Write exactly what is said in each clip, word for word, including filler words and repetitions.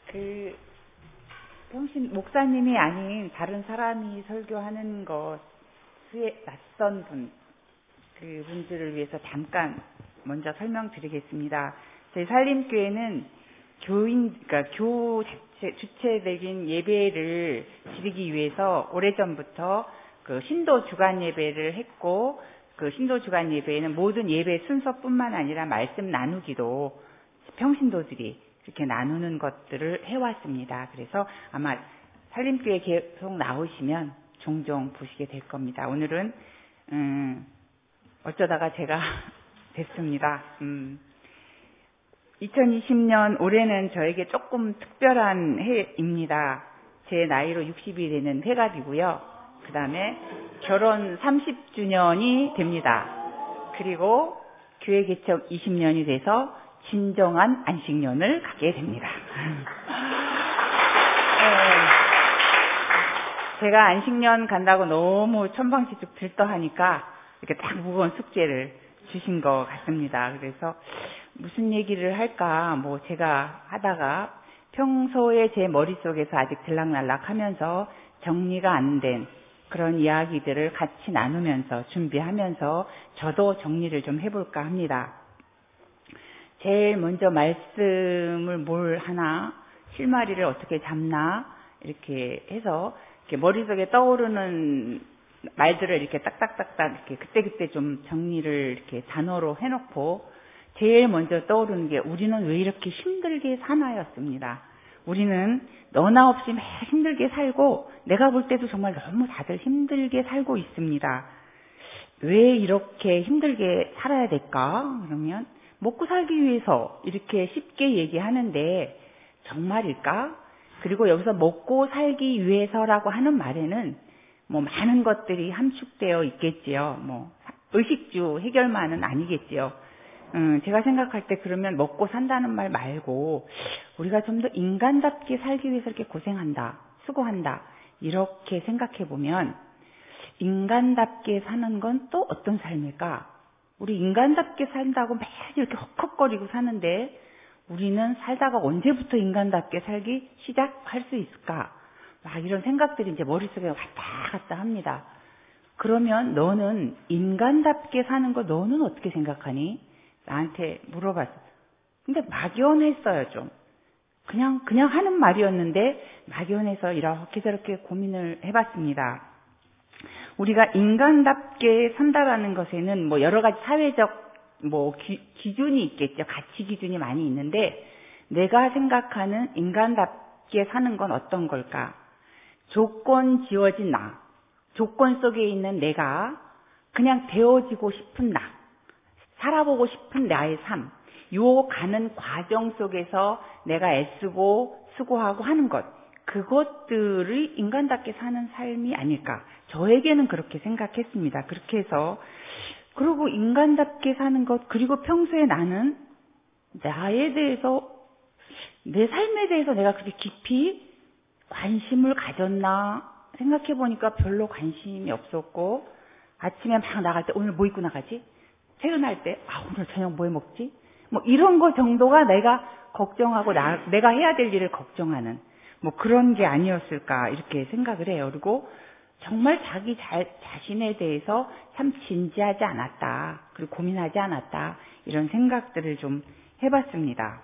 그 평신 목사님이 아닌 다른 사람이 설교하는 것에 낯선 분, 그 분들을 위해서 잠깐 먼저 설명드리겠습니다. 저희 살림교회는 교인, 그러니까 교 주체, 주체적인 예배를 드리기 위해서 오래전부터 그 신도 주간 예배를 했고, 그 신도 주간 예배에는 모든 예배 순서뿐만 아니라 말씀 나누기도 평신도들이 이렇게 나누는 것들을 해왔습니다. 그래서 아마 살림교회 계속 나오시면 종종 보시게 될 겁니다. 오늘은 음, 어쩌다가 제가 됐습니다. 음, 이천이십 년 올해는 저에게 조금 특별한 해입니다. 제 나이로 육십이 되는 회갑이고요. 그 다음에 결혼 삼십 주년이 됩니다. 그리고 교회 개척 이십 년이 돼서 진정한 안식년을 갖게 됩니다. 제가 안식년 간다고 너무 천방지축 들떠하니까 이렇게 딱 무거운 숙제를 주신 것 같습니다. 그래서 무슨 얘기를 할까, 뭐 제가 하다가 평소에 제 머릿속에서 아직 들락날락 하면서 정리가 안 된 그런 이야기들을 같이 나누면서 준비하면서 저도 정리를 좀 해볼까 합니다. 제일 먼저 말씀을 뭘 하나, 실마리를 어떻게 잡나, 이렇게 해서 이렇게 머릿속에 떠오르는 말들을 이렇게 딱딱딱딱 이렇게 그때그때 좀 정리를 이렇게 단어로 해놓고 제일 먼저 떠오르는 게 우리는 왜 이렇게 힘들게 사나였습니다. 우리는 너나 없이 매일 힘들게 살고 내가 볼 때도 정말 너무 다들 힘들게 살고 있습니다. 왜 이렇게 힘들게 살아야 될까? 그러면 먹고 살기 위해서 이렇게 쉽게 얘기하는데 정말일까? 그리고 여기서 먹고 살기 위해서라고 하는 말에는 뭐 많은 것들이 함축되어 있겠지요. 뭐 의식주 해결만은 아니겠지요. 음, 제가 생각할 때 그러면 먹고 산다는 말 말고 우리가 좀 더 인간답게 살기 위해서 이렇게 고생한다, 수고한다 이렇게 생각해 보면 인간답게 사는 건 또 어떤 삶일까? 우리 인간답게 산다고 매일 이렇게 헉헉거리고 사는데 우리는 살다가 언제부터 인간답게 살기 시작할 수 있을까? 막 이런 생각들이 이제 머릿속에 왔다 갔다 합니다. 그러면 너는 인간답게 사는 거 너는 어떻게 생각하니? 나한테 물어봤어. 근데 막연했어요, 좀. 그냥, 그냥 하는 말이었는데 막연해서 이렇게 저렇게 고민을 해봤습니다. 우리가 인간답게 산다라는 것에는 뭐 여러 가지 사회적 뭐 기, 기준이 있겠죠. 가치 기준이 많이 있는데 내가 생각하는 인간답게 사는 건 어떤 걸까? 조건 지어진 나, 조건 속에 있는 내가 그냥 되어지고 싶은 나, 살아보고 싶은 나의 삶, 요 가는 과정 속에서 내가 애쓰고 수고하고 하는 것, 그것들이 인간답게 사는 삶이 아닐까. 저에게는 그렇게 생각했습니다. 그렇게 해서 그리고 인간답게 사는 것, 그리고 평소에 나는 나에 대해서, 내 삶에 대해서 내가 그렇게 깊이 관심을 가졌나 생각해 보니까 별로 관심이 없었고, 아침에 막 나갈 때 오늘 뭐 입고 나가지? 퇴근할 때 아 오늘 저녁 뭐 해 먹지? 뭐 이런 거 정도가 내가 걱정하고 나, 내가 해야 될 일을 걱정하는 뭐 그런 게 아니었을까 이렇게 생각을 해요. 그리고 정말 자기 자, 자신에 대해서 참 진지하지 않았다. 그리고 고민하지 않았다. 이런 생각들을 좀 해봤습니다.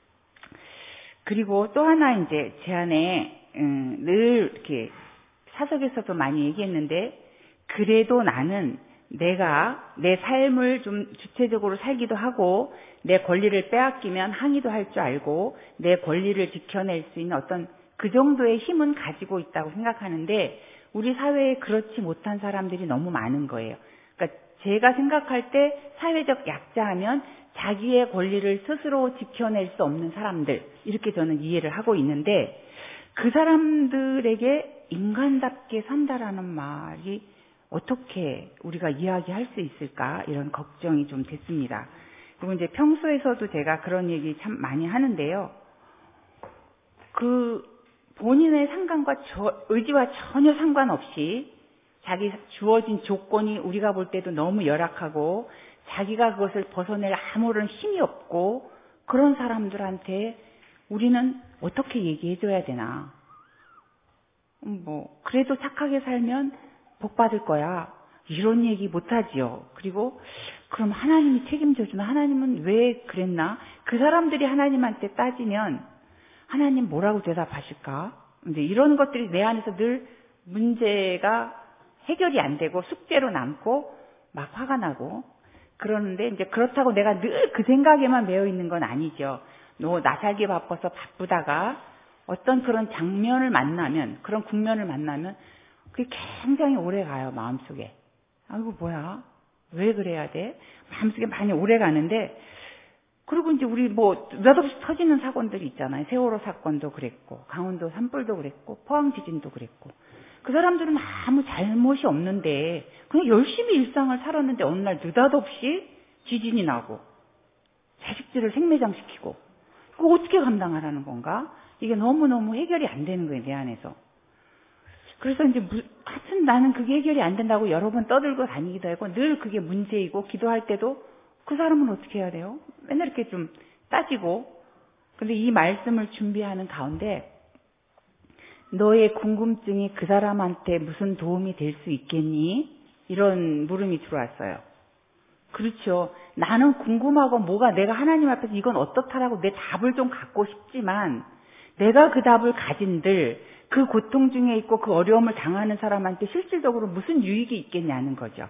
그리고 또 하나 이제 제 안에 음, 늘 이렇게 사석에서도 많이 얘기했는데 그래도 나는 내가 내 삶을 좀 주체적으로 살기도 하고 내 권리를 빼앗기면 항의도 할 줄 알고 내 권리를 지켜낼 수 있는 어떤 그 정도의 힘은 가지고 있다고 생각하는데 우리 사회에 그렇지 못한 사람들이 너무 많은 거예요. 그러니까 제가 생각할 때 사회적 약자하면 자기의 권리를 스스로 지켜낼 수 없는 사람들 이렇게 저는 이해를 하고 있는데 그 사람들에게 인간답게 산다라는 말이 어떻게 우리가 이야기할 수 있을까 이런 걱정이 좀 됐습니다. 그리고 이제 평소에서도 제가 그런 얘기 참 많이 하는데요. 그 본인의 상관과 저, 의지와 전혀 상관없이 자기 주어진 조건이 우리가 볼 때도 너무 열악하고 자기가 그것을 벗어낼 아무런 힘이 없고 그런 사람들한테 우리는 어떻게 얘기해줘야 되나? 뭐 그래도 착하게 살면 복 받을 거야. 이런 얘기 못하지요. 그리고 그럼 하나님이 책임져주나? 하나님은 왜 그랬나? 그 사람들이 하나님한테 따지면 하나님 뭐라고 대답하실까? 이제 이런 것들이 내 안에서 늘 문제가 해결이 안 되고 숙제로 남고 막 화가 나고 그러는데 이제 그렇다고 내가 늘 그 생각에만 매여 있는 건 아니죠. 너 나 살기 바빠서 바쁘다가 어떤 그런 장면을 만나면, 그런 국면을 만나면 그게 굉장히 오래 가요, 마음속에. 아이고 뭐야? 왜 그래야 돼? 마음속에 많이 오래 가는데, 그리고 이제 우리 뭐 느닷없이 터지는 사건들이 있잖아요. 세월호 사건도 그랬고, 강원도 산불도 그랬고, 포항 지진도 그랬고. 그 사람들은 아무 잘못이 없는데 그냥 열심히 일상을 살았는데 어느 날 느닷없이 지진이 나고 자식들을 생매장시키고, 그거 어떻게 감당하라는 건가? 이게 너무너무 해결이 안 되는 거예요, 내 안에서. 그래서 이제 하여튼 나는 그게 해결이 안 된다고 여러 번 떠들고 다니기도 하고 늘 그게 문제이고, 기도할 때도 그 사람은 어떻게 해야 돼요? 맨날 이렇게 좀 따지고. 근데 이 말씀을 준비하는 가운데 너의 궁금증이 그 사람한테 무슨 도움이 될 수 있겠니? 이런 물음이 들어왔어요. 그렇죠. 나는 궁금하고 뭐가 내가 하나님 앞에서 이건 어떻다라고 내 답을 좀 갖고 싶지만, 내가 그 답을 가진들 그 고통 중에 있고 그 어려움을 당하는 사람한테 실질적으로 무슨 유익이 있겠냐는 거죠.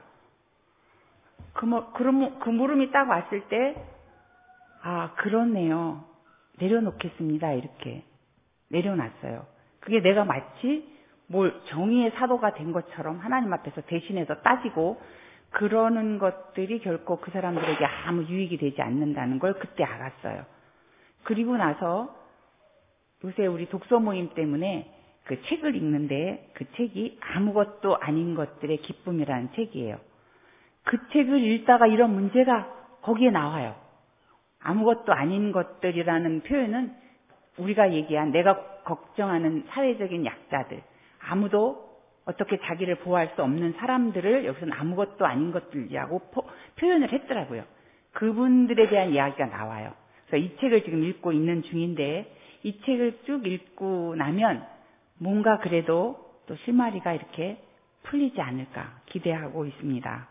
그, 뭐, 그럼, 그 물음이 딱 왔을 때, 아, 그렇네요. 내려놓겠습니다. 이렇게 내려놨어요. 그게 내가 마치 뭘 정의의 사도가 된 것처럼 하나님 앞에서 대신해서 따지고 그러는 것들이 결코 그 사람들에게 아무 유익이 되지 않는다는 걸 그때 알았어요. 그리고 나서 요새 우리 독서 모임 때문에 그 책을 읽는데, 그 책이 아무것도 아닌 것들의 기쁨이라는 책이에요. 그 책을 읽다가 이런 문제가 거기에 나와요. 아무것도 아닌 것들이라는 표현은 우리가 얘기한 내가 걱정하는 사회적인 약자들, 아무도 어떻게 자기를 보호할 수 없는 사람들을 여기서는 아무것도 아닌 것들이라고 포, 표현을 했더라고요. 그분들에 대한 이야기가 나와요. 그래서 이 책을 지금 읽고 있는 중인데, 이 책을 쭉 읽고 나면 뭔가 그래도 또 실마리가 이렇게 풀리지 않을까 기대하고 있습니다.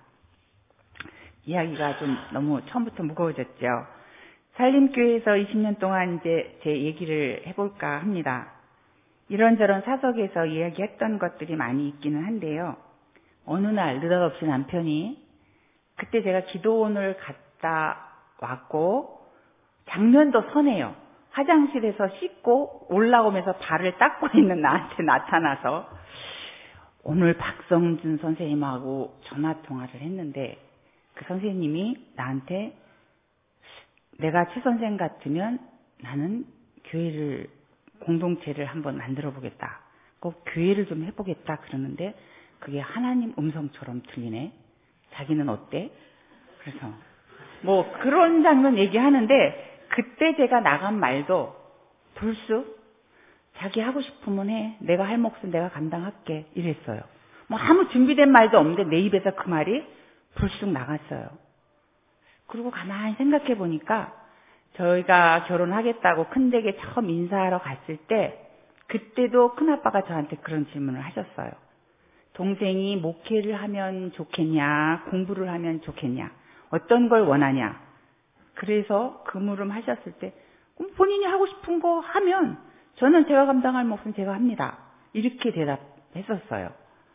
이야기가 좀 너무 처음부터 무거워졌죠. 산림교회에서 이십 년 동안 이제 제 얘기를 해볼까 합니다. 이런저런 사석에서 이야기했던 것들이 많이 있기는 한데요. 어느 날 느닷없이 남편이, 그때 제가 기도원을 갔다 왔고 장면도 선해요. 화장실에서 씻고 올라오면서 발을 닦고 있는 나한테 나타나서, 오늘 박성준 선생님하고 전화통화를 했는데 그 선생님이 나한테 내가 최 선생 같으면 나는 교회를, 공동체를 한번 만들어 보겠다. 꼭 교회를 좀 해보겠다 그러는데 그게 하나님 음성처럼 들리네. 자기는 어때? 그래서 뭐 그런 장면 얘기하는데, 그때 제가 나간 말도 불쑥 자기 하고 싶으면 해. 내가 할 몫은 내가 감당할게. 이랬어요. 뭐 아무 준비된 말도 없는데 내 입에서 그 말이 불쑥 나갔어요. 그리고 가만히 생각해 보니까 저희가 결혼하겠다고 큰댁에 처음 인사하러 갔을 때 그때도 큰아빠가 저한테 그런 질문을 하셨어요. 동생이 목회를 하면 좋겠냐, 공부를 하면 좋겠냐, 어떤 걸 원하냐. 그래서 그 물음 하셨을 때 본인이 하고 싶은 거 하면 저는 제가 감당할 몫은 제가 합니다. 이렇게 대답했었어요.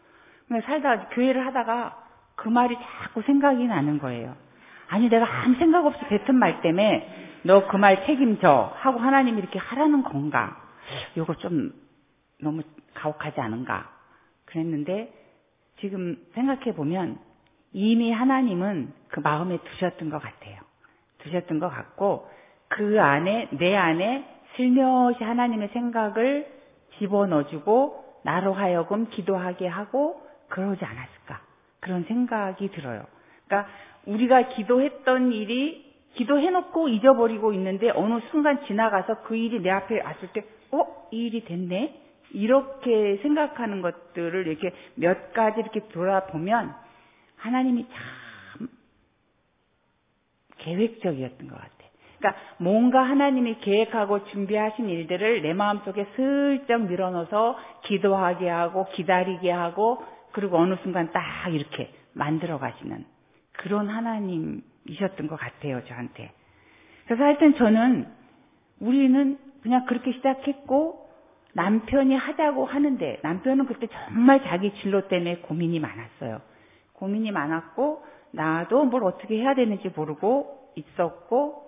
살다가 교회를 하다가 그 말이 자꾸 생각이 나는 거예요. 아니 내가 아무 생각 없이 뱉은 말 때문에 너 그 말 책임져 하고 하나님이 이렇게 하라는 건가? 이거 좀 너무 가혹하지 않은가? 그랬는데 지금 생각해 보면 이미 하나님은 그 마음에 두셨던 것 같아요. 두셨던 것 같고 그 안에, 내 안에 슬며시 하나님의 생각을 집어넣어주고 나로 하여금 기도하게 하고 그러지 않았을까? 그런 생각이 들어요. 그러니까 우리가 기도했던 일이 기도해놓고 잊어버리고 있는데 어느 순간 지나가서 그 일이 내 앞에 왔을 때 어? 이 일이 됐네? 이렇게 생각하는 것들을 이렇게 몇 가지 이렇게 돌아보면 하나님이 참 계획적이었던 것 같아요. 그러니까 뭔가 하나님이 계획하고 준비하신 일들을 내 마음속에 슬쩍 밀어넣어서 기도하게 하고 기다리게 하고 그리고 어느 순간 딱 이렇게 만들어 가시는 그런 하나님이셨던 것 같아요, 저한테. 그래서 하여튼 저는 우리는 그냥 그렇게 시작했고 남편이 하자고 하는데 남편은 그때 정말 자기 진로 때문에 고민이 많았어요. 고민이 많았고 나도 뭘 어떻게 해야 되는지 모르고 있었고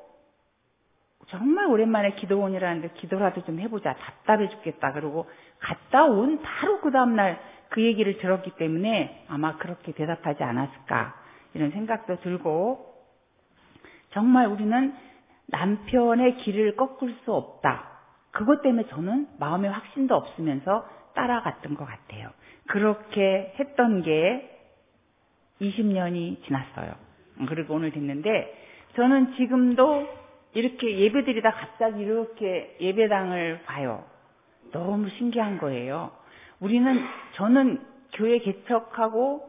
정말 오랜만에 기도원이라는데 기도라도 좀 해보자. 답답해 죽겠다. 그러고 갔다 온 바로 그 다음날 그 얘기를 들었기 때문에 아마 그렇게 대답하지 않았을까 이런 생각도 들고 정말 우리는 남편의 길을 꺾을 수 없다. 그것 때문에 저는 마음의 확신도 없으면서 따라갔던 것 같아요. 그렇게 했던 게 이십 년이 지났어요. 그리고 오늘 됐는데 저는 지금도 이렇게 예배드리다 갑자기 이렇게 예배당을 봐요. 너무 신기한 거예요. 우리는 저는 교회 개척하고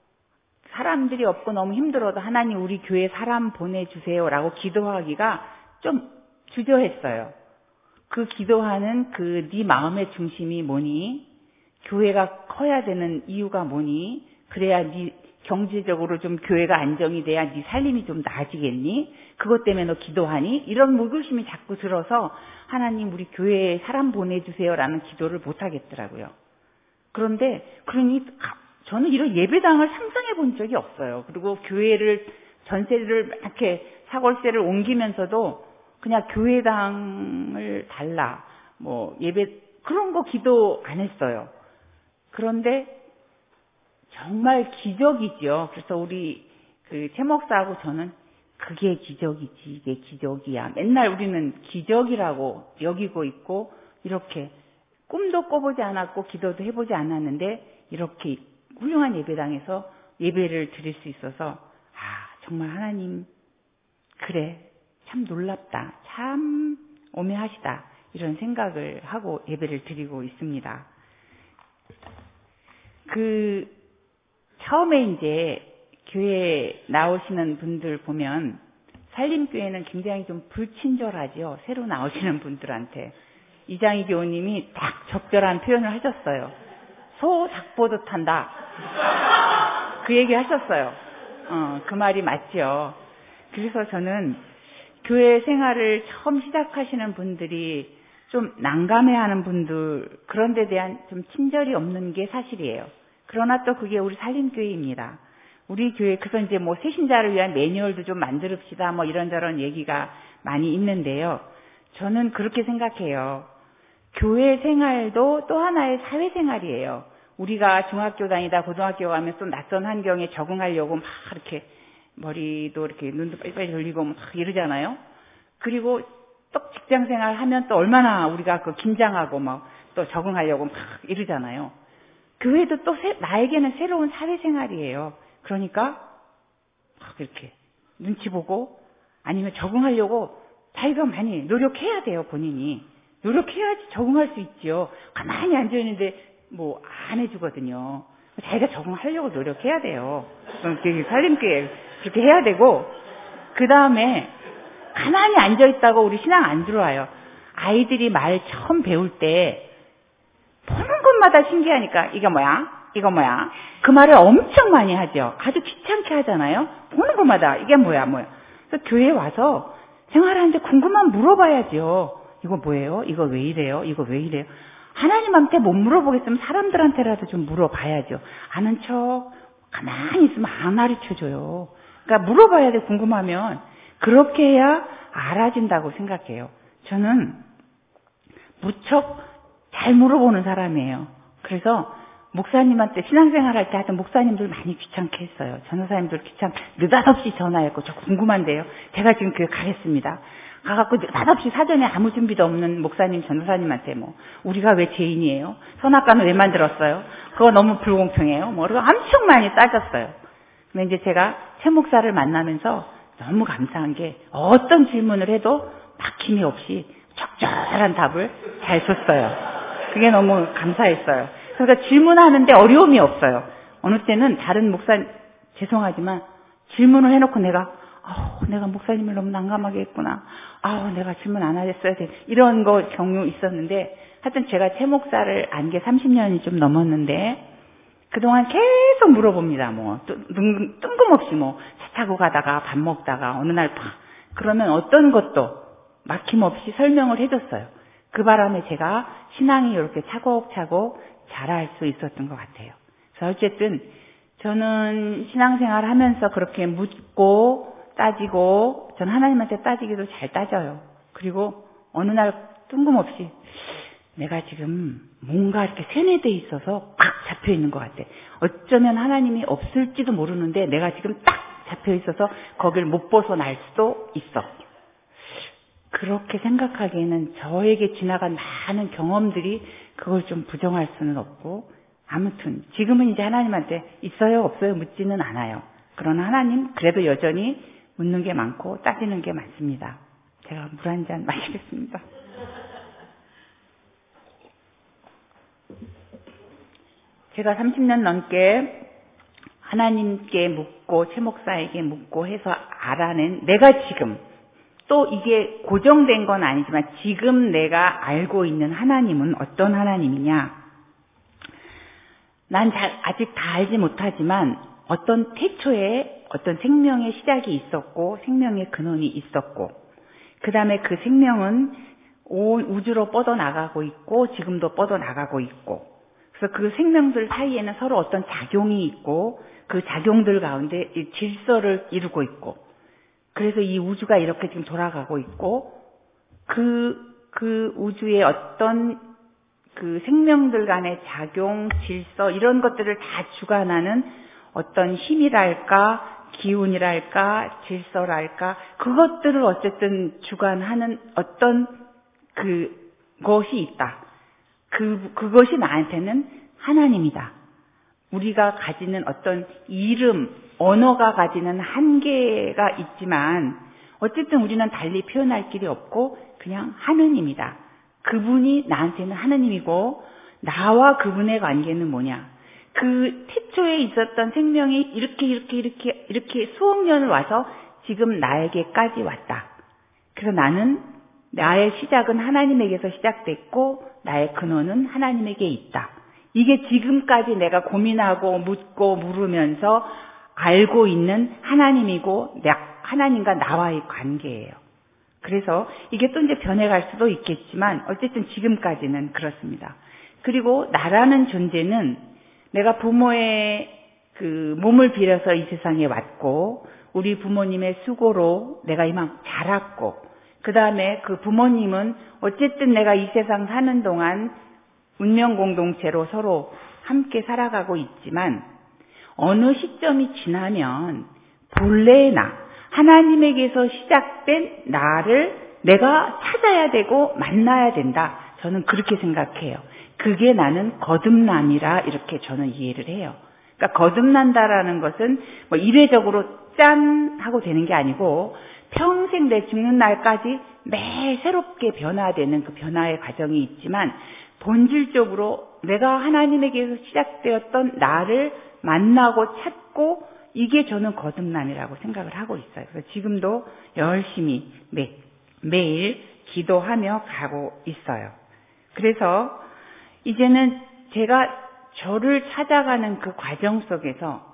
사람들이 없고 너무 힘들어도 하나님 우리 교회 사람 보내주세요라고 기도하기가 좀 주저했어요. 그 기도하는 그 네 마음의 중심이 뭐니? 교회가 커야 되는 이유가 뭐니? 그래야 네 경제적으로 좀 교회가 안정이 돼야 네 살림이 좀 나아지겠니? 그것 때문에 너 기도하니? 이런 무관심이 자꾸 들어서 하나님 우리 교회에 사람 보내주세요라는 기도를 못 하겠더라고요. 그런데 그러니 저는 이런 예배당을 상상해 본 적이 없어요. 그리고 교회를 전세를 이렇게 사골세를 옮기면서도 그냥 교회당을 달라 뭐 예배 그런 거 기도 안 했어요. 그런데 정말 기적이죠. 그래서 우리 그 최 목사하고 저는 그게 기적이지, 이게 기적이야. 맨날 우리는 기적이라고 여기고 있고 이렇게 꿈도 꿔보지 않았고 기도도 해보지 않았는데 이렇게 훌륭한 예배당에서 예배를 드릴 수 있어서 아 정말 하나님 그래 참 놀랍다, 참 오묘하시다 이런 생각을 하고 예배를 드리고 있습니다. 그 처음에 이제 교회 나오시는 분들 보면 살림교회는 굉장히 좀 불친절하죠. 새로 나오시는 분들한테. 이장희 교우님이 딱 적절한 표현을 하셨어요. 소 닭보듯 한다. 그 얘기 하셨어요. 어, 그 말이 맞죠. 그래서 저는 교회 생활을 처음 시작하시는 분들이 좀 난감해하는 분들 그런 데 대한 좀 친절이 없는 게 사실이에요. 그러나 또 그게 우리 살림교회입니다. 우리 교회 그래서 이제 뭐 새신자를 위한 매뉴얼도 좀 만들읍시다 뭐 이런저런 얘기가 많이 있는데요. 저는 그렇게 생각해요. 교회 생활도 또 하나의 사회생활이에요. 우리가 중학교 다니다 고등학교 가면 또 낯선 환경에 적응하려고 막 이렇게 머리도 이렇게 눈도 빨리빨리 돌리고 막 이러잖아요. 그리고 또 직장생활 하면 또 얼마나 우리가 그 긴장하고 막 또 적응하려고 막 이러잖아요. 교회도 또 새, 나에게는 새로운 사회생활이에요. 그러니까 막 이렇게 눈치 보고 아니면 적응하려고 자기가 많이 노력해야 돼요. 본인이. 노력해야지 적응할 수 있죠. 가만히 앉아있는데 뭐 안 해주거든요. 자기가 적응하려고 노력해야 돼요. 살림교회 그렇게 해야 되고 그 다음에 가만히 앉아있다고 우리 신앙 안 들어와요. 아이들이 말 처음 배울 때 보는 것마다 신기하니까 이게 뭐야? 이거 뭐야? 그 말을 엄청 많이 하죠. 아주 귀찮게 하잖아요. 보는 것마다 이게 뭐야 뭐야. 그래서 교회에 와서 생활하는데 궁금하면 물어봐야죠. 이거 뭐예요? 이거 왜 이래요? 이거 왜 이래요? 하나님한테 못 물어보겠으면 사람들한테라도 좀 물어봐야죠. 아는 척 가만히 있으면 안 가르쳐줘요. 그러니까 물어봐야 돼. 궁금하면. 그렇게 해야 알아진다고 생각해요. 저는 무척 잘 물어보는 사람이에요. 그래서 목사님한테 신앙생활 할 때 하여튼 목사님들 많이 귀찮게 했어요. 전도사님들 귀찮게 느닷없이 전화했고 저 궁금한데요. 제가 지금 교회 가겠습니다. 가갖고 느닷없이 사전에 아무 준비도 없는 목사님 전도사님한테 뭐 우리가 왜 죄인이에요? 선악과는 왜 만들었어요? 그거 너무 불공평해요. 뭐 그리고 엄청 많이 따졌어요. 근데 이제 제가 최 목사를 만나면서 너무 감사한 게 어떤 질문을 해도 막힘이 없이 적절한 답을 잘 줬어요. 그게 너무 감사했어요. 그러니까 질문하는데 어려움이 없어요. 어느 때는 다른 목사 죄송하지만 질문을 해놓고 내가 아우, 내가 목사님을 너무 난감하게 했구나. 아우, 내가 질문 안 했어야 돼. 이런 거 경우 있었는데, 하여튼 제가 최 목사를 안 게 삼십 년이 좀 넘었는데, 그동안 계속 물어봅니다. 뭐, 뜬, 뜬금없이 뭐, 차 타고 가다가 밥 먹다가 어느 날 팍, 그러면 어떤 것도 막힘없이 설명을 해줬어요. 그 바람에 제가 신앙이 이렇게 차곡차곡 자랄 수 있었던 것 같아요. 그래서 어쨌든 저는 신앙생활 하면서 그렇게 묻고 따지고, 저는 하나님한테 따지기도 잘 따져요. 그리고 어느 날 뜬금없이 내가 지금 뭔가 이렇게 세뇌돼 있어서 꽉 잡혀 있는 것 같아. 어쩌면 하나님이 없을지도 모르는데 내가 지금 딱 잡혀 있어서 거길 못 벗어날 수도 있어. 그렇게 생각하기에는 저에게 지나간 많은 경험들이 그걸 좀 부정할 수는 없고, 아무튼 지금은 이제 하나님한테 있어요 없어요 묻지는 않아요. 그러나 하나님 그래도 여전히 묻는 게 많고 따지는 게 많습니다. 제가 물 한 잔 마시겠습니다. 제가 삼십 년 넘게 하나님께 묻고 최 목사에게 묻고 해서 알아낸, 내가 지금 또 이게 고정된 건 아니지만 지금 내가 알고 있는 하나님은 어떤 하나님이냐. 난 잘 아직 다 알지 못하지만 어떤 태초에 어떤 생명의 시작이 있었고 생명의 근원이 있었고, 그 다음에 그 생명은 온 우주로 뻗어나가고 있고 지금도 뻗어나가고 있고, 그래서 그 생명들 사이에는 서로 어떤 작용이 있고 그 작용들 가운데 이 질서를 이루고 있고, 그래서 이 우주가 이렇게 지금 돌아가고 있고, 그, 그 우주의 어떤 그 생명들 간의 작용, 질서, 이런 것들을 다 주관하는 어떤 힘이랄까, 기운이랄까, 질서랄까, 그것들을 어쨌든 주관하는 어떤 그 것이 있다. 그, 그것이 나한테는 하나님이다. 우리가 가지는 어떤 이름, 언어가 가지는 한계가 있지만 어쨌든 우리는 달리 표현할 길이 없고 그냥 하느님이다. 그분이 나한테는 하느님이고 나와 그분의 관계는 뭐냐. 그 태초에 있었던 생명이 이렇게 이렇게 이렇게 이렇게 수억 년을 와서 지금 나에게까지 왔다. 그래서 나는 나의 시작은 하나님에게서 시작됐고 나의 근원은 하나님에게 있다. 이게 지금까지 내가 고민하고 묻고 물으면서 알고 있는 하나님이고 하나님과 나와의 관계예요. 그래서 이게 또 이제 변해갈 수도 있겠지만 어쨌든 지금까지는 그렇습니다. 그리고 나라는 존재는 내가 부모의 그 몸을 빌어서 이 세상에 왔고 우리 부모님의 수고로 내가 이만 자랐고, 그 다음에 그 부모님은 어쨌든 내가 이 세상 사는 동안 운명 공동체로 서로 함께 살아가고 있지만 어느 시점이 지나면 본래의 나, 하나님에게서 시작된 나를 내가 찾아야 되고 만나야 된다. 저는 그렇게 생각해요. 그게 나는 거듭남이라 이렇게 저는 이해를 해요. 그러니까 거듭난다라는 것은 뭐 이례적으로 짠 하고 되는 게 아니고 평생 내 죽는 날까지 매 새롭게 변화되는 그 변화의 과정이 있지만 본질적으로 내가 하나님에게서 시작되었던 나를 만나고 찾고, 이게 저는 거듭남이라고 생각을 하고 있어요. 그래서 지금도 열심히 매, 매일 기도하며 가고 있어요. 그래서 이제는 제가 저를 찾아가는 그 과정 속에서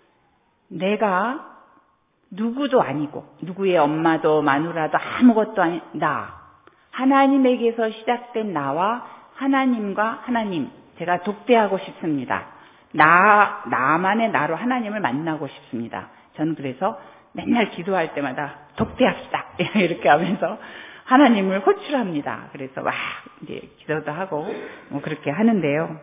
내가 누구도 아니고 누구의 엄마도 마누라도 아무것도 아닌 나, 하나님에게서 시작된 나와 하나님과 하나님, 제가 독대하고 싶습니다. 나, 나만의 나로 하나님을 만나고 싶습니다. 저는 그래서 맨날 기도할 때마다 독대합시다 이렇게 하면서 하나님을 호출합니다. 그래서 막 이제 기도도 하고 뭐 그렇게 하는데요.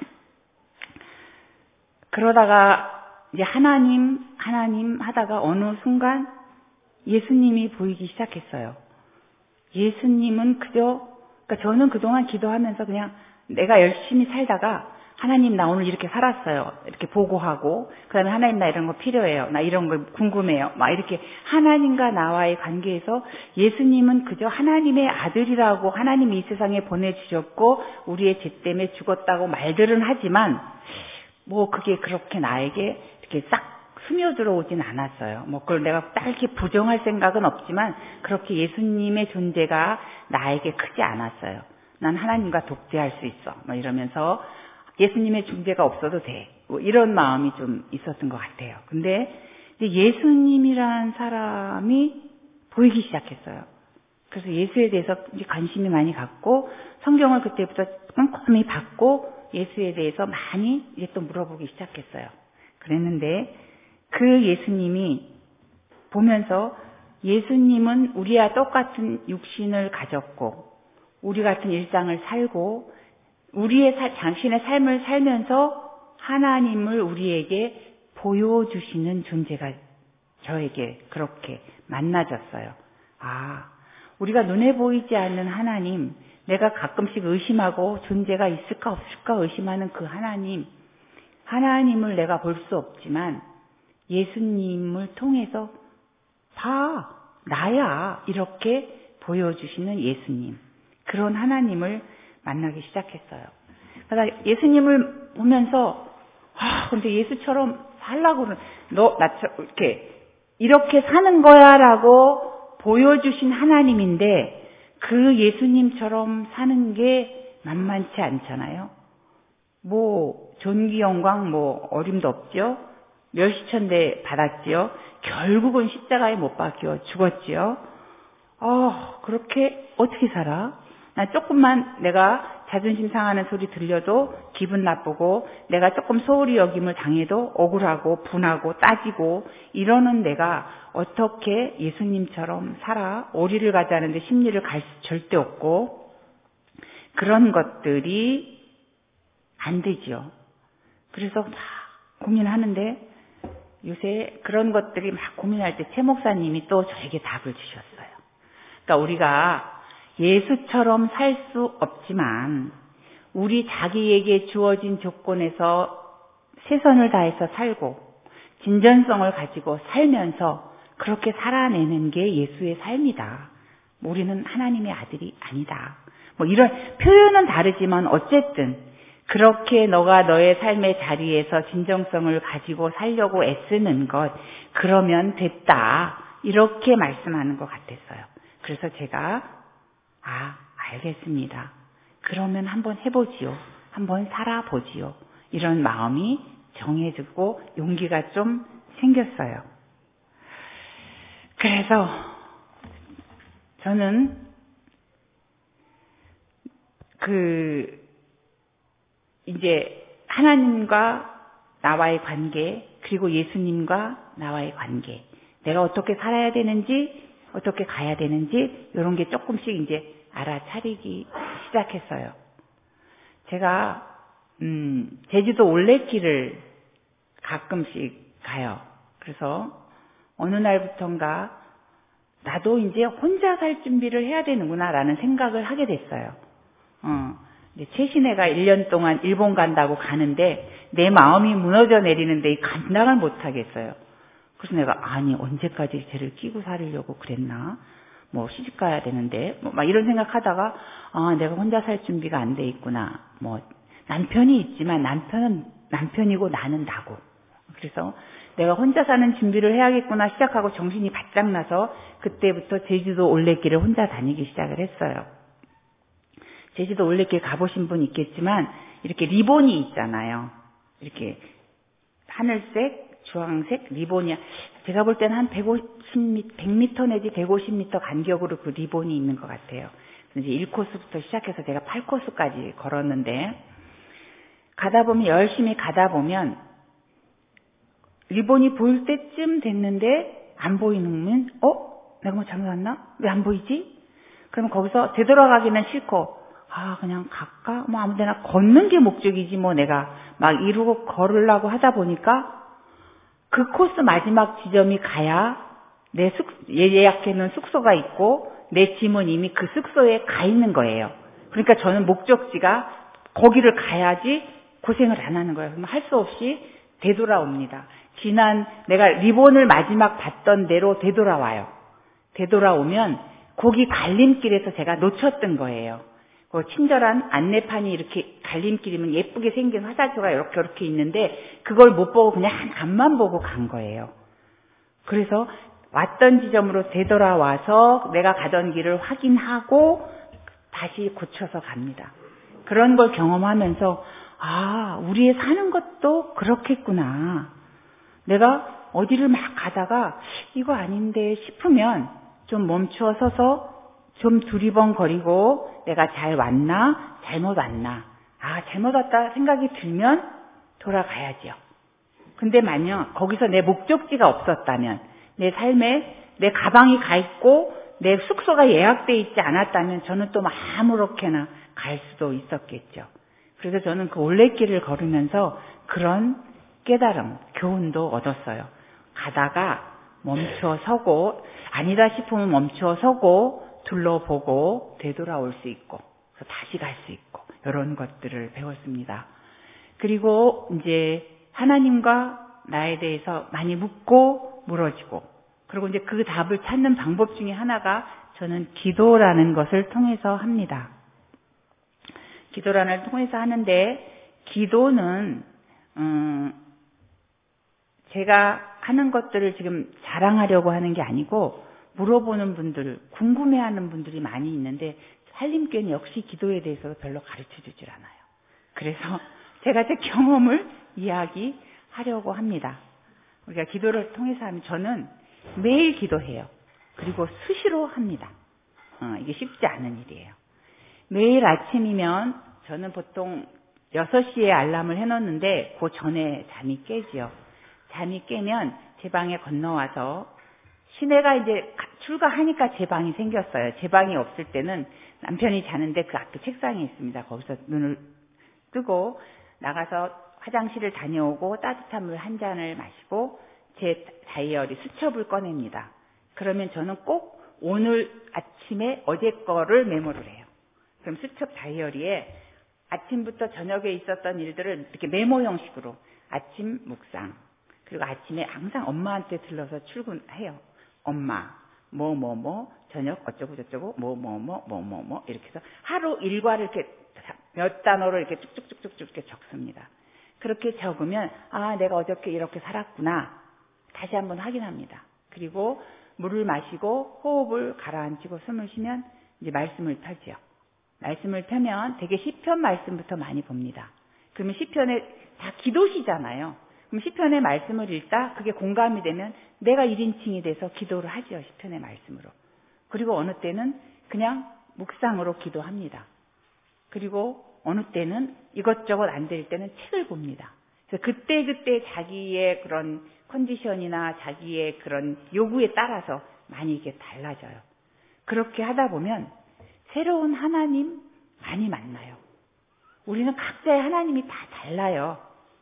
그러다가 이제 하나님, 하나님 하다가 어느 순간 예수님이 보이기 시작했어요. 예수님은 그저, 그러니까 저는 그동안 기도하면서 그냥 내가 열심히 살다가 하나님 나 오늘 이렇게 살았어요. 이렇게 보고하고, 그 다음에 하나님 나 이런 거 필요해요. 나 이런 거 궁금해요. 막 이렇게 하나님과 나와의 관계에서 예수님은 그저 하나님의 아들이라고 하나님이 이 세상에 보내주셨고 우리의 죄 때문에 죽었다고 말들은 하지만 뭐 그게 그렇게 나에게 이렇게 싹 스며들어 오진 않았어요. 뭐 그걸 내가 딱히 부정할 생각은 없지만 그렇게 예수님의 존재가 나에게 크지 않았어요. 난 하나님과 독재할 수 있어. 뭐 이러면서 예수님의 존재가 없어도 돼. 뭐 이런 마음이 좀 있었던 것 같아요. 근데 이제 예수님이란 사람이 보이기 시작했어요. 그래서 예수에 대해서 이제 관심이 많이 갖고 성경을 그때부터 꼼꼼히 받고 예수에 대해서 많이 이제 또 물어보기 시작했어요. 그랬는데 그 예수님이 보면서 예수님은 우리와 똑같은 육신을 가졌고 우리 같은 일상을 살고 우리의 사, 당신의 삶을 살면서 하나님을 우리에게 보여주시는 존재가 저에게 그렇게 만나졌어요. 아, 우리가 눈에 보이지 않는 하나님, 내가 가끔씩 의심하고 존재가 있을까 없을까 의심하는 그 하나님, 하나님을 내가 볼 수 없지만 예수님을 통해서 봐, 나야 이렇게 보여주시는 예수님, 그런 하나님을 만나기 시작했어요. 그러니까 예수님을 보면서 아, 근데 예수처럼 살라고는 너 나처럼 이렇게 이렇게 사는 거야라고 보여주신 하나님인데 그 예수님처럼 사는 게 만만치 않잖아요. 뭐 존귀 영광 뭐 어림도 없죠. 멸시천대 받았지요. 결국은 십자가에 못 박혀 죽었지요. 어, 그렇게 어떻게 살아? 나 조금만 내가 자존심 상하는 소리 들려도 기분 나쁘고 내가 조금 소홀히 여김을 당해도 억울하고 분하고 따지고 이러는 내가 어떻게 예수님처럼 살아? 오리를 가자는데 십리를 갈 수 절대 없고 그런 것들이 안 되지요. 그래서 막 고민하는데 요새 그런 것들이 막 고민할 때 최 목사님이 또 저에게 답을 주셨어요. 그러니까 우리가 예수처럼 살 수 없지만 우리 자기에게 주어진 조건에서 최선을 다해서 살고 진전성을 가지고 살면서 그렇게 살아내는 게 예수의 삶이다. 우리는 하나님의 아들이 아니다. 뭐 이런 표현은 다르지만 어쨌든 그렇게 너가 너의 삶의 자리에서 진정성을 가지고 살려고 애쓰는 것, 그러면 됐다. 이렇게 말씀하는 것 같았어요. 그래서 제가 아, 알겠습니다. 그러면 한번 해보지요. 한번 살아보지요. 이런 마음이 정해지고 용기가 좀 생겼어요. 그래서 저는 그 이제 하나님과 나와의 관계, 그리고 예수님과 나와의 관계, 내가 어떻게 살아야 되는지, 어떻게 가야 되는지 이런 게 조금씩 이제 알아차리기 시작했어요. 제가 음, 제주도 올레길을 가끔씩 가요. 그래서 어느 날부턴가 나도 이제 혼자 살 준비를 해야 되는구나라는 생각을 하게 됐어요. 어, 최신애가 일 년 동안 일본 간다고 가는데 내 마음이 무너져 내리는데 감당을 못 하겠어요. 그래서 내가 아니 언제까지 쟤를 끼고 살려고 그랬나? 뭐 시집 가야 되는데 뭐 막 이런 생각하다가 아 내가 혼자 살 준비가 안 돼 있구나. 뭐 남편이 있지만 남편은 남편이고 나는 나고. 그래서 내가 혼자 사는 준비를 해야겠구나 시작하고 정신이 바짝 나서 그때부터 제주도 올레길을 혼자 다니기 시작을 했어요. 제주도 올레길 가보신 분 있겠지만 이렇게 리본이 있잖아요. 이렇게 하늘색, 주황색 리본이 제가 볼 때는 한 백오십 미터, 백 미터 내지 백오십 미터 간격으로 그 리본이 있는 것 같아요. 이제 일 코스부터 시작해서 제가 팔 코스까지 걸었는데 가다 보면 열심히 가다 보면 리본이 보일 때쯤 됐는데 안 보이면 어? 내가 뭐 잘못했나? 왜 안 보이지? 그러면 거기서 되돌아가기는 싫고 아 그냥 갈까? 뭐 아무데나 걷는 게 목적이지 뭐 내가 막 이루고 걸으려고 하다 보니까 그 코스 마지막 지점이 가야 내 숙, 예약해놓은 숙소가 있고 내 짐은 이미 그 숙소에 가 있는 거예요. 그러니까 저는 목적지가 거기를 가야지 고생을 안 하는 거예요. 그럼 할 수 없이 되돌아옵니다. 지난 내가 리본을 마지막 봤던 대로 되돌아와요. 되돌아오면 거기 갈림길에서 제가 놓쳤던 거예요. 그 친절한 안내판이 이렇게 갈림길이면 예쁘게 생긴 화살표가 이렇게 이렇게 있는데 그걸 못 보고 그냥 앞만 보고 간 거예요. 그래서 왔던 지점으로 되돌아와서 내가 가던 길을 확인하고 다시 고쳐서 갑니다. 그런 걸 경험하면서 아, 우리의 사는 것도 그렇겠구나. 내가 어디를 막 가다가 이거 아닌데 싶으면 좀 멈추어 서서 좀 두리번거리고 내가 잘 왔나? 잘못 왔나? 아, 잘못 왔다 생각이 들면 돌아가야죠. 근데 만약 거기서 내 목적지가 없었다면, 내 삶에 내 가방이 가 있고 내 숙소가 예약돼 있지 않았다면 저는 또 아무렇게나 갈 수도 있었겠죠. 그래서 저는 그 올레길을 걸으면서 그런 깨달음, 교훈도 얻었어요. 가다가 멈추어 서고, 아니다 싶으면 멈추어 서고 둘러보고 되돌아올 수 있고 그래서 다시 갈 수 있고 이런 것들을 배웠습니다. 그리고 이제 하나님과 나에 대해서 많이 묻고 물어지고, 그리고 이제 그 답을 찾는 방법 중에 하나가 저는 기도라는 것을 통해서 합니다. 기도라는 걸 통해서 하는데, 기도는 음, 제가 하는 것들을 지금 자랑하려고 하는 게 아니고 물어보는 분들, 궁금해하는 분들이 많이 있는데 한림교회는 역시 기도에 대해서 별로 가르쳐주질 않아요. 그래서 제가 제 경험을 이야기하려고 합니다. 우리가 기도를 통해서 하면 저는 매일 기도해요. 그리고 수시로 합니다. 어, 이게 쉽지 않은 일이에요. 매일 아침이면 저는 보통 여섯 시에 알람을 해놓는데 그 전에 잠이 깨지요. 잠이 깨면 제 방에 건너와서, 시내가 이제 출가하니까 제 방이 생겼어요. 제 방이 없을 때는 남편이 자는데 그 앞에 책상이 있습니다. 거기서 눈을 뜨고 나가서 화장실을 다녀오고 따뜻한 물 한 잔을 마시고 제 다이어리 수첩을 꺼냅니다. 그러면 저는 꼭 오늘 아침에 어제 거를 메모를 해요. 그럼 수첩 다이어리에 아침부터 저녁에 있었던 일들을 이렇게 메모 형식으로, 아침 묵상, 그리고 아침에 항상 엄마한테 들러서 출근해요. 엄마, 뭐, 뭐, 뭐, 저녁 어쩌고 저쩌고, 뭐, 뭐, 뭐, 뭐, 뭐, 뭐, 이렇게 해서 하루 일과를 이렇게 몇 단어로 이렇게 쭉쭉쭉쭉 이렇게 적습니다. 그렇게 적으면, 아, 내가 어저께 이렇게 살았구나. 다시 한번 확인합니다. 그리고 물을 마시고 호흡을 가라앉히고 숨을 쉬면 이제 말씀을 펴지요. 말씀을 펴면 되게 시편 말씀부터 많이 봅니다. 그러면 시편에 다 기도시잖아요. 그럼 시편의 말씀을 읽다 그게 공감이 되면 내가 일 인칭이 돼서 기도를 하죠. 시편의 말씀으로. 그리고 어느 때는 그냥 묵상으로 기도합니다. 그리고 어느 때는 이것저것 안 될 때는 책을 봅니다. 그래서 그때그때 자기의 그런 컨디션이나 자기의 그런 요구에 따라서 많이 이게 달라져요. 그렇게 하다 보면 새로운 하나님 많이 만나요. 우리는 각자의 하나님이 다 달라요.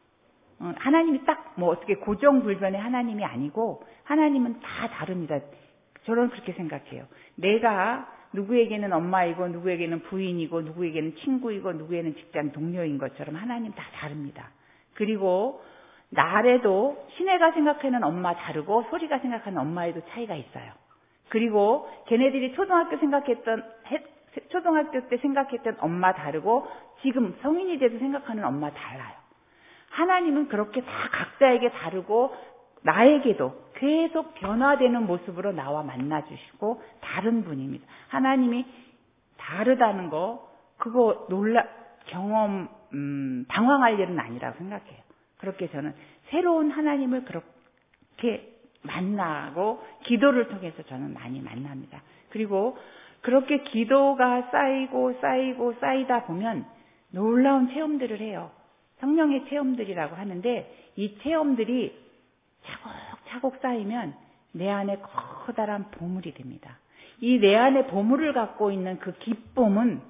하나님이 딱 뭐 어떻게 고정불변의 하나님이 아니고 하나님은 다 다릅니다. 저는 그렇게 생각해요. 내가 누구에게는 엄마이고 누구에게는 부인이고 누구에게는 친구이고 누구에게는 직장 동료인 것처럼 하나님 다 다릅니다. 그리고 나래도 시내가 생각하는 엄마 다르고 소리가 생각하는 엄마에도 차이가 있어요. 그리고 걔네들이 초등학교 생각했던 초등학교 때 생각했던 엄마 다르고 지금 성인이 돼도 생각하는 엄마 달라요. 하나님은 그렇게 다 각자에게 다르고 나에게도 계속 변화되는 모습으로 나와 만나주시고 다른 분입니다. 하나님이 다르다는 거 그거 놀라 경험 음, 당황할 일은 아니라고 생각해요. 그렇게 저는 새로운 하나님을 그렇게 만나고 기도를 통해서 저는 많이 만납니다. 그리고 그렇게 기도가 쌓이고 쌓이고 쌓이다 보면 놀라운 체험들을 해요. 성령의 체험들이라고 하는데 이 체험들이 차곡차곡 쌓이면 내 안에 커다란 보물이 됩니다. 이 내 안에 보물을 갖고 있는 그 기쁨은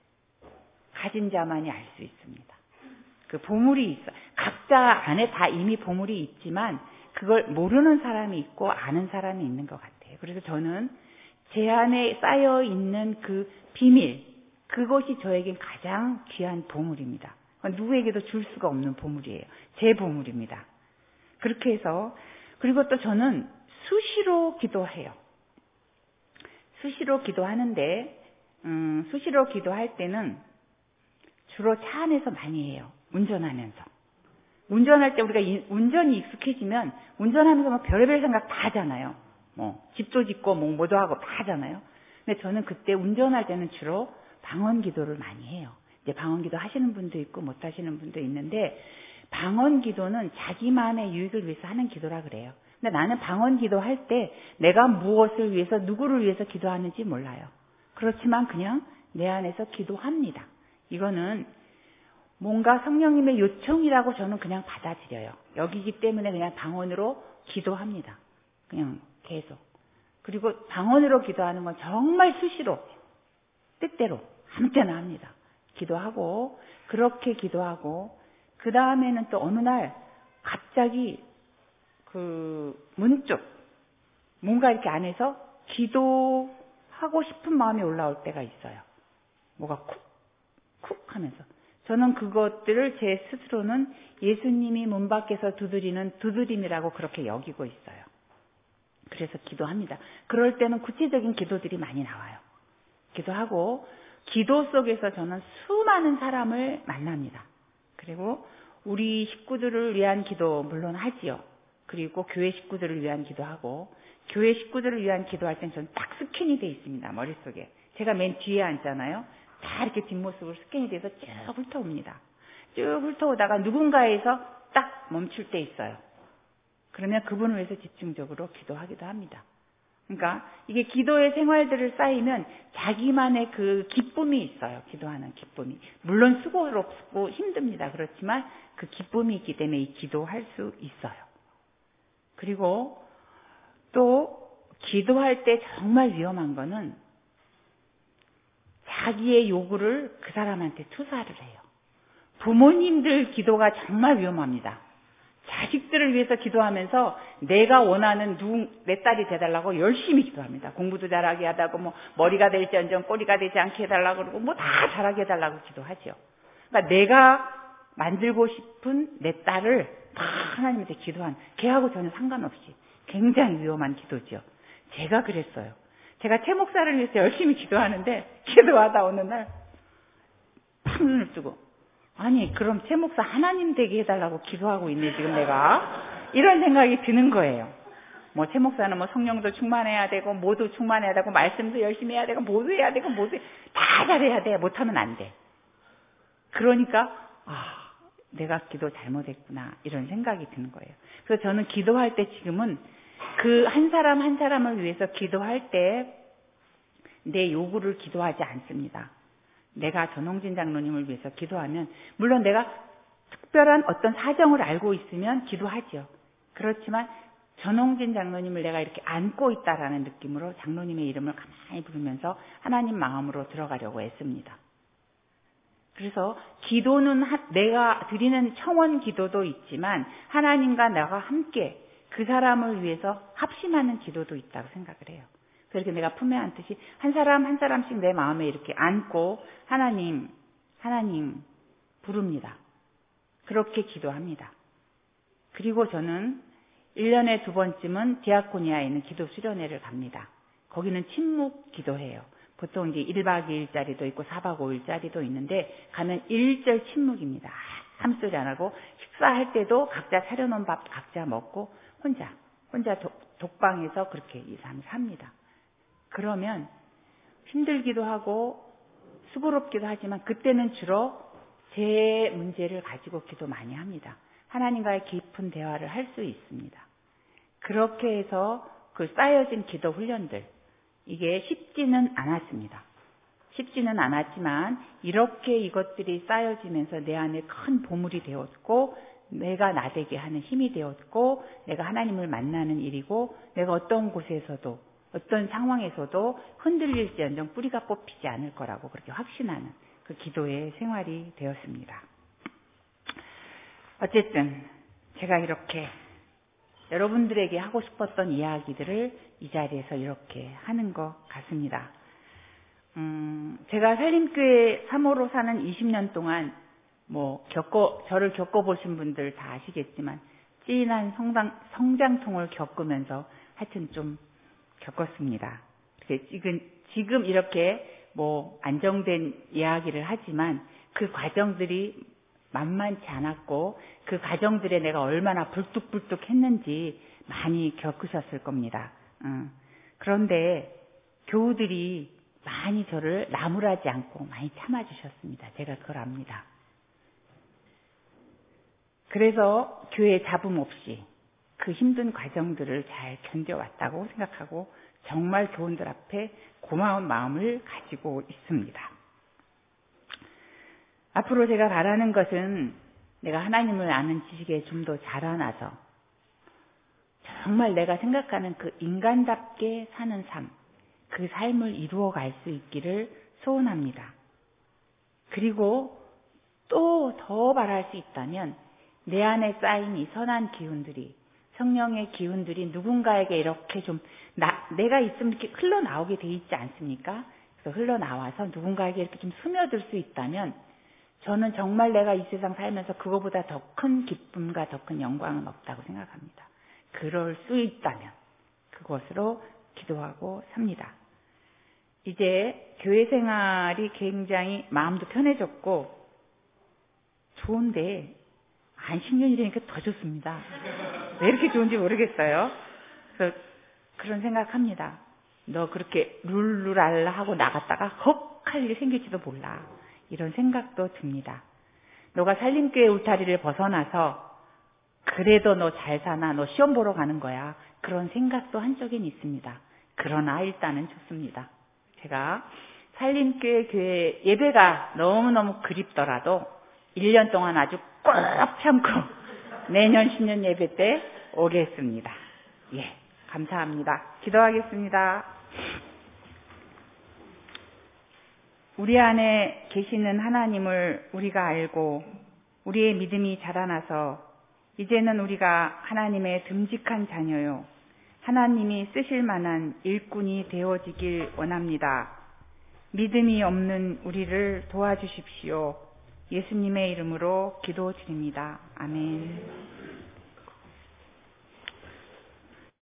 가진 자만이 알 수 있습니다. 그 보물이 있어. 각자 안에 다 이미 보물이 있지만 그걸 모르는 사람이 있고 아는 사람이 있는 것 같아요. 그래서 저는 제 안에 쌓여 있는 그 비밀, 그것이 저에겐 가장 귀한 보물입니다. 누구에게도 줄 수가 없는 보물이에요. 제 보물입니다. 그렇게 해서, 그리고 또 저는 수시로 기도해요. 수시로 기도하는데, 음, 수시로 기도할 때는 주로 차 안에서 많이 해요. 운전하면서. 운전할 때 우리가 이, 운전이 익숙해지면 운전하면서 뭐 별의별 생각 다 하잖아요. 뭐 집도 짓고 뭐 뭐도 하고 다 하잖아요. 근데 저는 그때 운전할 때는 주로 방언 기도를 많이 해요. 이제 방언 기도 하시는 분도 있고 못 하시는 분도 있는데 방언 기도는 자기만의 유익을 위해서 하는 기도라 그래요. 근데 나는 방언 기도할 때 내가 무엇을 위해서 누구를 위해서 기도하는지 몰라요. 그렇지만 그냥 내 안에서 기도합니다. 이거는 뭔가 성령님의 요청이라고 저는 그냥 받아들여요. 여기기 때문에 그냥 방언으로 기도합니다. 그냥 계속. 그리고 방언으로 기도하는 건 정말 수시로, 때때로, 아무 때나 합니다. 기도하고, 그렇게 기도하고, 그 다음에는 또 어느 날 갑자기 그 문득 뭔가 이렇게 안에서 기도하고 싶은 마음이 올라올 때가 있어요. 뭐가 쿡, 쿡 하면서. 저는 그것들을 제 스스로는 예수님이 문 밖에서 두드리는 두드림이라고 그렇게 여기고 있어요. 그래서 기도합니다. 그럴 때는 구체적인 기도들이 많이 나와요. 기도하고 기도 속에서 저는 수많은 사람을 만납니다. 그리고 우리 식구들을 위한 기도 물론 하지요. 그리고 교회 식구들을 위한 기도하고 교회 식구들을 위한 기도할 땐 저는 딱 스캔이 돼 있습니다. 머릿속에. 제가 맨 뒤에 앉잖아요. 다 이렇게 뒷모습으로 스캔이 돼서 쭉 훑어옵니다. 쭉 훑어오다가 누군가에서 딱 멈출 때 있어요. 그러면 그분을 위해서 집중적으로 기도하기도 합니다. 그러니까 이게 기도의 생활들을 쌓이면 자기만의 그 기쁨이 있어요. 기도하는 기쁨이. 물론 수고롭고 힘듭니다. 그렇지만 그 기쁨이 있기 때문에 이 기도할 수 있어요. 그리고 또 기도할 때 정말 위험한 거는 자기의 요구를 그 사람한테 투사를 해요. 부모님들 기도가 정말 위험합니다. 자식들을 위해서 기도하면서 내가 원하는 누, 내 딸이 돼달라고 열심히 기도합니다. 공부도 잘하게 하다고 뭐 머리가 될지언정 꼬리가 되지 않게 해달라고 그러고 뭐 다 잘하게 해달라고 기도하죠. 그러니까 내가 만들고 싶은 내 딸을 다 하나님한테 기도한, 걔하고 전혀 상관없이 굉장히 위험한 기도죠. 제가 그랬어요. 제가 최 목사를 위해서 열심히 기도하는데 기도하다 어느 날 팍 눈을 뜨고 아니 그럼 최 목사 하나님 되게 해달라고 기도하고 있네 지금 내가 이런 생각이 드는 거예요. 뭐 최 목사는 뭐 성령도 충만해야 되고 모두 충만해야 되고 말씀도 열심히 해야 되고 모두 해야 되고 모두 다 잘해야 돼. 못하면 안 돼. 그러니까 아 내가 기도 잘못했구나 이런 생각이 드는 거예요. 그래서 저는 기도할 때 지금은 그 한 사람 한 사람을 위해서 기도할 때 내 요구를 기도하지 않습니다. 내가 전홍진 장로님을 위해서 기도하면 물론 내가 특별한 어떤 사정을 알고 있으면 기도하죠. 그렇지만 전홍진 장로님을 내가 이렇게 안고 있다라는 느낌으로 장로님의 이름을 가만히 부르면서 하나님 마음으로 들어가려고 애씁니다. 그래서 기도는 내가 드리는 청원 기도도 있지만 하나님과 내가 함께 그 사람을 위해서 합심하는 기도도 있다고 생각을 해요. 그렇게 내가 품에 안듯이 한 사람 한 사람씩 내 마음에 이렇게 안고 하나님, 하나님 부릅니다. 그렇게 기도합니다. 그리고 저는 일 년에 두 번쯤은 디아코니아에 있는 기도 수련회를 갑니다. 거기는 침묵 기도해요. 보통 이제 일 박 이 일짜리도 있고 사 박 오 일짜리도 있는데 가면 일절 침묵입니다. 아무 소리 안 하고 식사할 때도 각자 차려놓은 밥 각자 먹고 혼자, 혼자 독, 독방에서 그렇게 이, 삼 일 합니다. 그러면 힘들기도 하고 수고롭기도 하지만 그때는 주로 제 문제를 가지고 기도 많이 합니다. 하나님과의 깊은 대화를 할 수 있습니다. 그렇게 해서 그 쌓여진 기도 훈련들 이게 쉽지는 않았습니다. 쉽지는 않았지만 이렇게 이것들이 쌓여지면서 내 안에 큰 보물이 되었고 내가 나되게 하는 힘이 되었고 내가 하나님을 만나는 일이고 내가 어떤 곳에서도 어떤 상황에서도 흔들릴지언정 뿌리가 뽑히지 않을 거라고 그렇게 확신하는 그 기도의 생활이 되었습니다. 어쨌든 제가 이렇게 여러분들에게 하고 싶었던 이야기들을 이 자리에서 이렇게 하는 것 같습니다. 음, 제가 산림교회 삼 호로 사는 이십 년 동안 뭐 겪어 저를 겪어보신 분들 다 아시겠지만 찐한 성장, 성장통을 겪으면서 하여튼 좀 겪었습니다. 지금, 지금 이렇게 뭐 안정된 이야기를 하지만 그 과정들이 만만치 않았고 그 과정들에 내가 얼마나 불뚝불뚝 했는지 많이 겪으셨을 겁니다. 어. 그런데 교우들이 많이 저를 나무라지 않고 많이 참아주셨습니다. 제가 그걸 압니다. 그래서 교회 잡음 없이 그 힘든 과정들을 잘 견뎌왔다고 생각하고 정말 교우들 앞에 고마운 마음을 가지고 있습니다. 앞으로 제가 바라는 것은 내가 하나님을 아는 지식에 좀 더 자라나서 정말 내가 생각하는 그 인간답게 사는 삶, 그 삶을 이루어갈 수 있기를 소원합니다. 그리고 또 더 바랄 수 있다면 내 안에 쌓인 이 선한 기운들이, 성령의 기운들이 누군가에게 이렇게 좀 나, 내가 있으면 이렇게 흘러나오게 돼 있지 않습니까? 그래서 흘러나와서 누군가에게 이렇게 좀 스며들 수 있다면 저는 정말 내가 이 세상 살면서 그거보다 더 큰 기쁨과 더 큰 영광은 없다고 생각합니다. 그럴 수 있다면 그것으로 기도하고 삽니다. 이제 교회 생활이 굉장히 마음도 편해졌고 좋은데 한 십 년이라니까 더 좋습니다. 왜 이렇게 좋은지 모르겠어요. 그래서 그런 생각합니다. 너 그렇게 룰루랄라 하고 나갔다가 헉 할 일이 생길지도 몰라. 이런 생각도 듭니다. 너가 살림교회 울타리를 벗어나서 그래도 너 잘 사나, 너 시험 보러 가는 거야. 그런 생각도 한쪽엔 있습니다. 그러나 일단은 좋습니다. 제가 살림교회 교회 예배가 너무너무 그립더라도 일 년 동안 아주 꼭 참고 내년 신년 예배 때 오겠습니다. 예, 감사합니다. 기도하겠습니다. 우리 안에 계시는 하나님을 우리가 알고 우리의 믿음이 자라나서 이제는 우리가 하나님의 듬직한 자녀요, 하나님이 쓰실 만한 일꾼이 되어지길 원합니다. 믿음이 없는 우리를 도와주십시오. 예수님의 이름으로 기도드립니다. 아멘.